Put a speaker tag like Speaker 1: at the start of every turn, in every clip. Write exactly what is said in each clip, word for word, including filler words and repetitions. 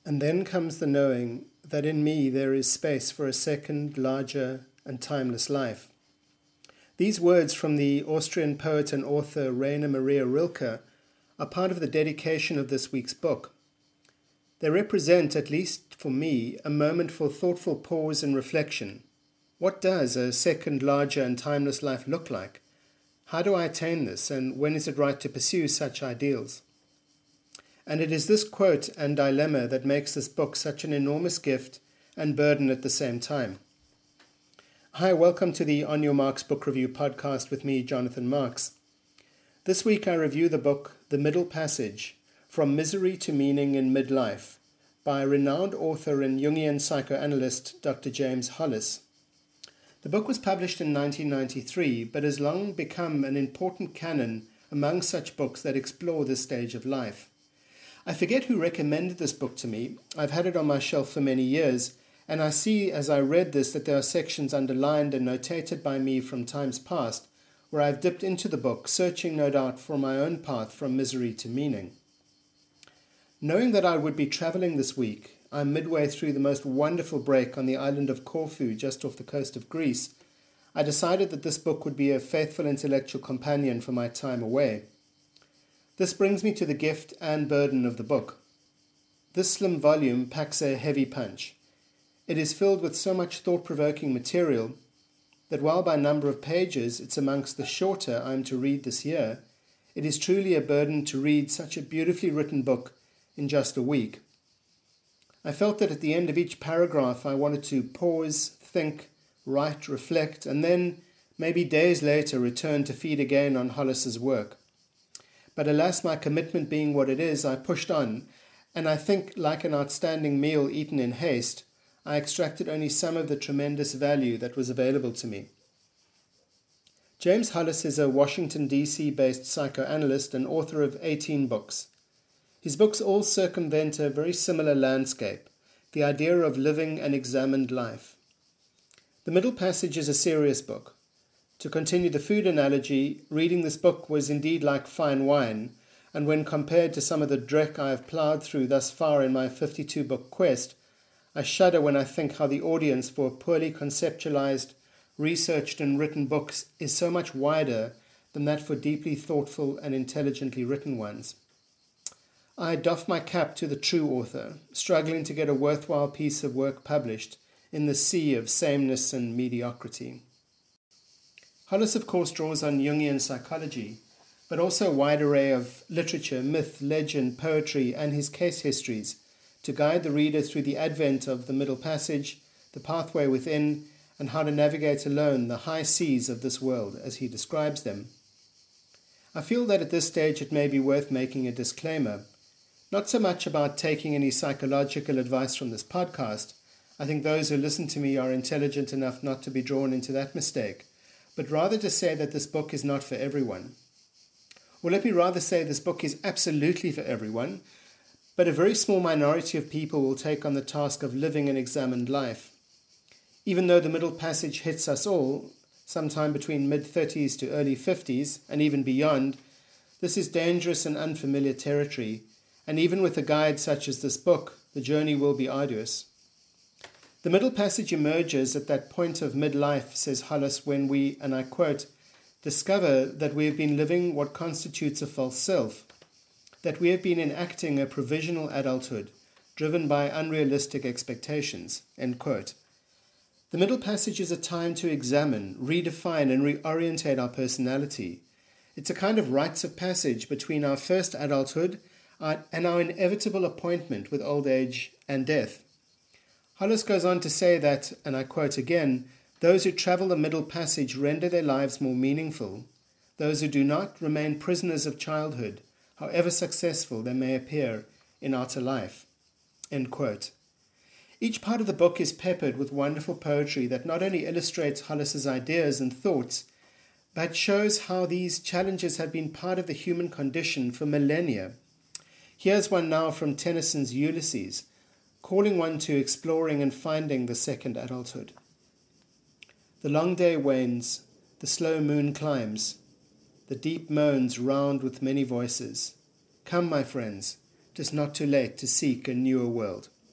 Speaker 1: And then comes the knowing that in me there is space for a second, larger, and timeless life. These words from the Austrian poet and author Rainer Maria Rilke are part of the dedication of this week's book. They represent, at least for me, a moment for thoughtful pause and reflection. What does a second, larger, and timeless life look like? How do I attain this, and when is it right to pursue such ideals? And it is this quote and dilemma that makes this book such an enormous gift and burden at the same time. Hi, welcome to the On Your Marks Book Review podcast with me, Jonathan Marks. This week I review the book The Middle Passage, From Misery to Meaning in Midlife, by renowned author and Jungian psychoanalyst Doctor James Hollis. The book was published in nineteen ninety-three, but has long become an important canon among such books that explore this stage of life. I forget who recommended this book to me. I've had it on my shelf for many years, and I see as I read this that there are sections underlined and notated by me from times past where I've dipped into the book, searching no doubt for my own path from misery to meaning. Knowing that I would be travelling this week, I'm midway through the most wonderful break on the island of Corfu, just off the coast of Greece. I decided that this book would be a faithful intellectual companion for my time away. This brings me to the gift and burden of the book. This slim volume packs a heavy punch. It is filled with so much thought-provoking material that while by number of pages it's amongst the shorter I am to read this year, it is truly a burden to read such a beautifully written book in just a week. I felt that at the end of each paragraph I wanted to pause, think, write, reflect, and then, maybe days later, return to feed again on Hollis's work. But alas, my commitment being what it is, I pushed on, and I think, like an outstanding meal eaten in haste, I extracted only some of the tremendous value that was available to me. James Hollis is a Washington, D C based psychoanalyst and author of eighteen books. His books all circumvent a very similar landscape, the idea of living an examined life. The Middle Passage is a serious book. To continue the food analogy, reading this book was indeed like fine wine, and when compared to some of the dreck I have ploughed through thus far in my fifty-two book quest, I shudder when I think how the audience for poorly conceptualized, researched and written books is so much wider than that for deeply thoughtful and intelligently written ones. I doff my cap to the true author, struggling to get a worthwhile piece of work published in the sea of sameness and mediocrity. Hollis, of course, draws on Jungian psychology, but also a wide array of literature, myth, legend, poetry, and his case histories to guide the reader through the advent of the Middle Passage, the pathway within, and how to navigate alone the high seas of this world as he describes them. I feel that at this stage it may be worth making a disclaimer, not so much about taking any psychological advice from this podcast. I think those who listen to me are intelligent enough not to be drawn into that mistake, but rather to say that this book is not for everyone. Or let me rather say this book is absolutely for everyone, but a very small minority of people will take on the task of living an examined life. Even though the Middle Passage hits us all, sometime between mid-thirties to early fifties, and even beyond, this is dangerous and unfamiliar territory, and even with a guide such as this book, the journey will be arduous. The Middle Passage emerges at that point of midlife, says Hollis, when we, and I quote, discover that we have been living what constitutes a false self, that we have been enacting a provisional adulthood, driven by unrealistic expectations, end quote. The Middle Passage is a time to examine, redefine, and reorientate our personality. It's a kind of rites of passage between our first adulthood and our inevitable appointment with old age and death. Hollis goes on to say that, and I quote again, those who travel the Middle Passage render their lives more meaningful. Those who do not remain prisoners of childhood, however successful they may appear in outer life. End quote. Each part of the book is peppered with wonderful poetry that not only illustrates Hollis's ideas and thoughts, but shows how these challenges have been part of the human condition for millennia. Here's one now from Tennyson's Ulysses, calling one to exploring and finding the second adulthood. The long day wanes, the slow moon climbs, the deep moans round with many voices. Come, my friends, 'tis not too late to seek a newer world.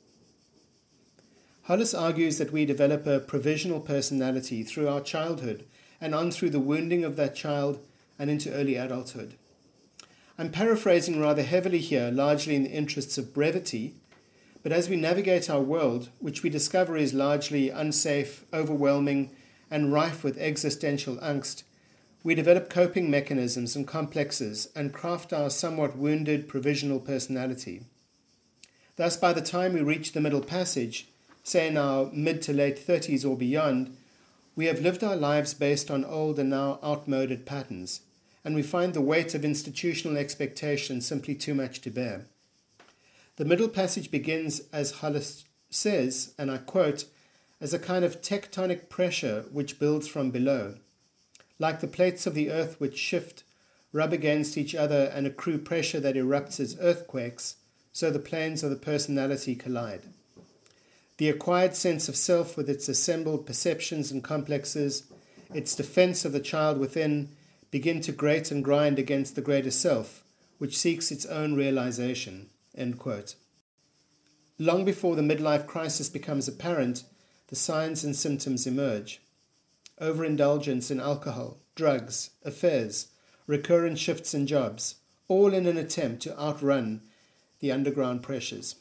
Speaker 1: Hollis argues that we develop a provisional personality through our childhood and on through the wounding of that child and into early adulthood. I'm paraphrasing rather heavily here, largely in the interests of brevity, but as we navigate our world, which we discover is largely unsafe, overwhelming, and rife with existential angst, we develop coping mechanisms and complexes and craft our somewhat wounded provisional personality. Thus, by the time we reach the middle passage, say in our mid to late thirties or beyond, we have lived our lives based on old and now outmoded patterns, and we find the weight of institutional expectation simply too much to bear. The middle passage begins, as Hollis says, and I quote, as a kind of tectonic pressure which builds from below. Like the plates of the earth which shift, rub against each other and accrue pressure that erupts as earthquakes, so the planes of the personality collide. The acquired sense of self with its assembled perceptions and complexes, its defense of the child within, begin to grate and grind against the greater self, which seeks its own realization. End quote. Long before the midlife crisis becomes apparent, the signs and symptoms emerge. Overindulgence in alcohol, drugs, affairs, recurrent shifts in jobs, all in an attempt to outrun the underground pressures.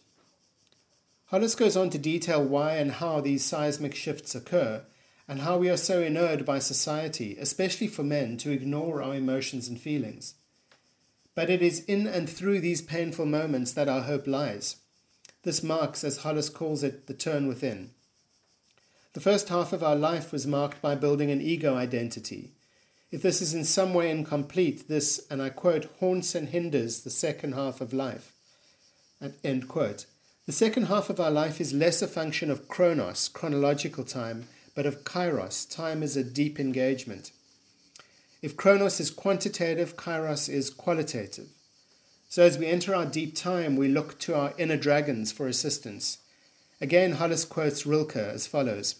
Speaker 1: Hollis goes on to detail why and how these seismic shifts occur, and how we are so inured by society, especially for men, to ignore our emotions and feelings. But it is in and through these painful moments that our hope lies. This marks, as Hollis calls it, the turn within. The first half of our life was marked by building an ego identity. If this is in some way incomplete, this, and I quote, haunts and hinders the second half of life. End quote. The second half of our life is less a function of chronos, chronological time, but of kairos, time as a deep engagement. If chronos is quantitative, kairos is qualitative. So as we enter our deep time, we look to our inner dragons for assistance. Again, Hollis quotes Rilke as follows.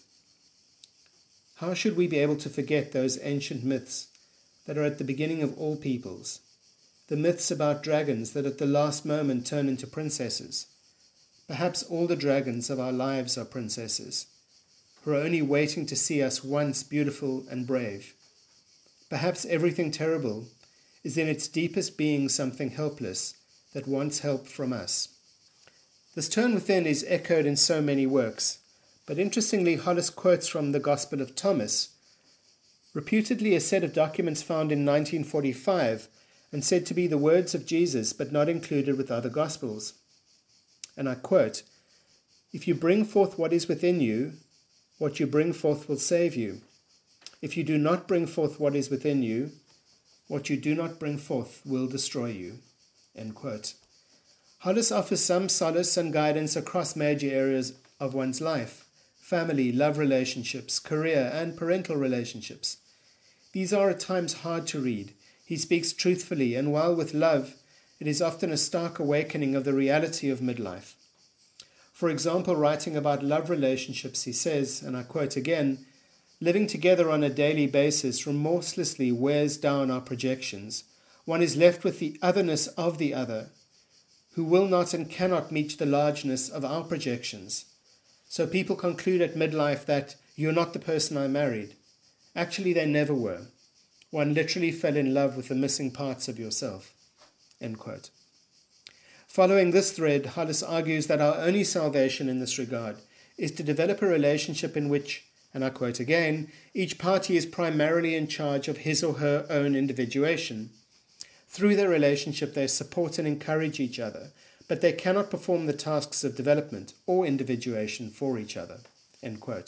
Speaker 1: How should we be able to forget those ancient myths that are at the beginning of all peoples? The myths about dragons that at the last moment turn into princesses. Perhaps all the dragons of our lives are princesses, who are only waiting to see us once beautiful and brave. Perhaps everything terrible is in its deepest being something helpless that wants help from us. This turn within is echoed in so many works, but interestingly, Hollis quotes from the Gospel of Thomas, reputedly a set of documents found in nineteen forty-five and said to be the words of Jesus, but not included with other Gospels. And I quote, "If you bring forth what is within you, what you bring forth will save you. If you do not bring forth what is within you, what you do not bring forth will destroy you." End quote. Hollis offers some solace and guidance across major areas of one's life: family, love relationships, career, and parental relationships. These are at times hard to read. He speaks truthfully, and while with love, it is often a stark awakening of the reality of midlife. For example, writing about love relationships, he says, and I quote again, "Living together on a daily basis remorselessly wears down our projections. One is left with the otherness of the other, who will not and cannot meet the largeness of our projections. So people conclude at midlife that you're not the person I married. Actually, they never were. One literally fell in love with the missing parts of yourself." End quote. Following this thread, Hollis argues that our only salvation in this regard is to develop a relationship in which, and I quote again, each party is primarily in charge of his or her own individuation. Through their relationship, they support and encourage each other, but they cannot perform the tasks of development or individuation for each other. End quote.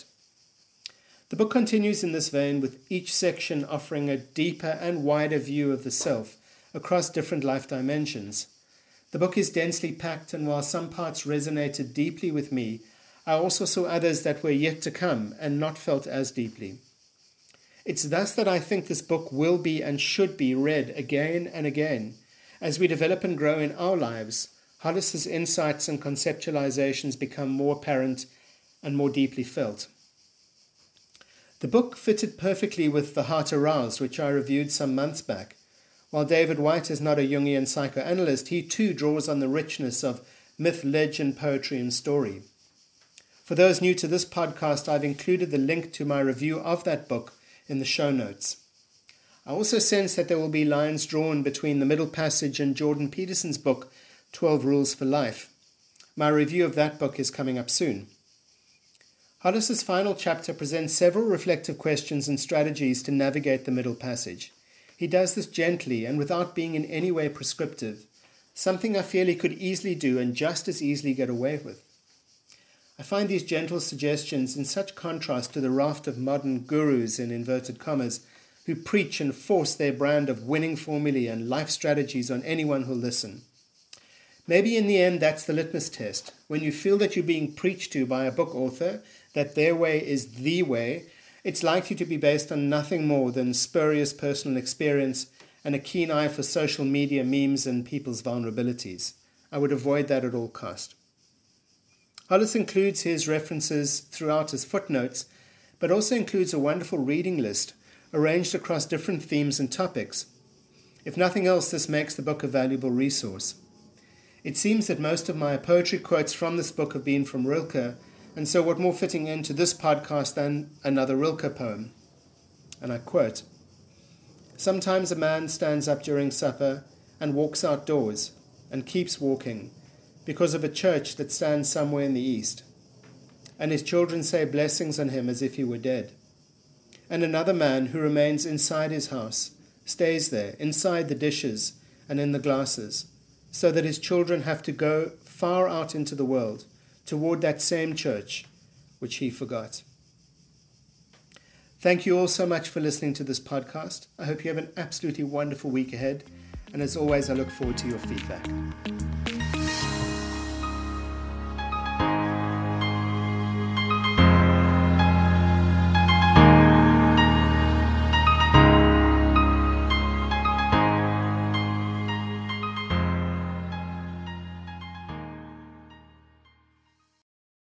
Speaker 1: The book continues in this vein, with each section offering a deeper and wider view of the self across different life dimensions. The book is densely packed, and while some parts resonated deeply with me, I also saw others that were yet to come and not felt as deeply. It's thus that I think this book will be and should be read again and again. As we develop and grow in our lives, Hollis's insights and conceptualizations become more apparent and more deeply felt. The book fitted perfectly with The Heart Aroused, which I reviewed some months back. While David Whyte is not a Jungian psychoanalyst, he too draws on the richness of myth, legend, poetry, and story. For those new to this podcast, I've included the link to my review of that book in the show notes. I also sense that there will be lines drawn between the middle passage and Jordan Peterson's book, twelve Rules for Life. My review of that book is coming up soon. Hollis's final chapter presents several reflective questions and strategies to navigate the middle passage. He does this gently and without being in any way prescriptive, something I feel he could easily do and just as easily get away with. I find these gentle suggestions in such contrast to the raft of modern gurus, in inverted commas, who preach and force their brand of winning formulae and life strategies on anyone who'll listen. Maybe in the end that's the litmus test. When you feel that you're being preached to by a book author, that their way is the way, it's likely to be based on nothing more than spurious personal experience and a keen eye for social media memes and people's vulnerabilities. I would avoid that at all cost. Hollis includes his references throughout his footnotes, but also includes a wonderful reading list arranged across different themes and topics. If nothing else, this makes the book a valuable resource. It seems that most of my poetry quotes from this book have been from Rilke, and so what more fitting into this podcast than another Rilke poem? And I quote, "Sometimes a man stands up during supper and walks outdoors and keeps walking, because of a church that stands somewhere in the east. And his children say blessings on him as if he were dead. And another man who remains inside his house, stays there, inside the dishes and in the glasses, so that his children have to go far out into the world, toward that same church which he forgot." Thank you all so much for listening to this podcast. I hope you have an absolutely wonderful week ahead. And as always, I look forward to your feedback.